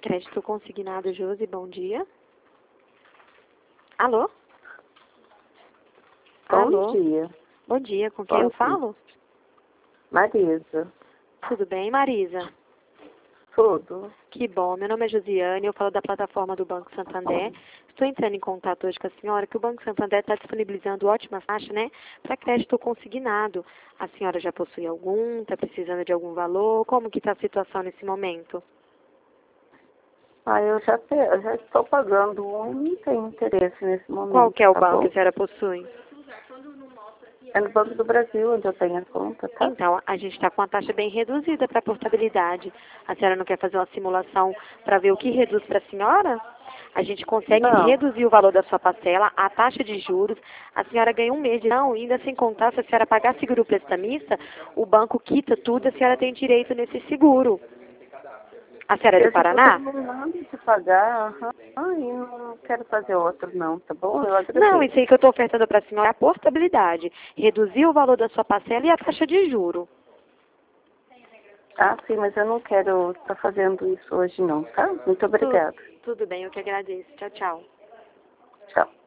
Crédito consignado, Josi, bom dia. Alô? Bom dia. Bom dia, com quem Bom eu dia. falo? Marisa. Tudo bem, Marisa? Tudo. Que bom, meu nome é Josiane, eu falo da plataforma do Banco Santander. Estou entrando em contato hoje com a senhora que o Banco Santander está disponibilizando ótima taxa, né, para crédito consignado. A senhora já possui algum? Está precisando de algum valor? Como que está a situação nesse momento? Eu já estou pagando um e não tenho interesse nesse Qual momento, que é o tá banco que bom? a senhora possui? É no Banco do Brasil onde eu tenho a conta, tá? Então, a gente está com uma taxa bem reduzida para portabilidade. A senhora não quer fazer uma simulação para ver o que reduz para a senhora? A gente consegue Não. reduzir o valor da sua parcela, a taxa de juros. A senhora ganha um mês de não, ainda sem contar, se a senhora pagar seguro prestamista, o banco quita tudo, a senhora tem direito nesse seguro. A senhora é do Eu já estou Paraná? terminando de pagar, e não quero fazer outro não, tá bom? Eu Não, agradeço. isso aí que eu estou ofertando para a senhora é a portabilidade. Reduzir o valor da sua parcela e a taxa de juro. Ah, sim, mas eu não quero estar fazendo isso hoje não, tá? Muito Tu- obrigada. Tudo bem, eu que agradeço. Tchau, tchau. Tchau.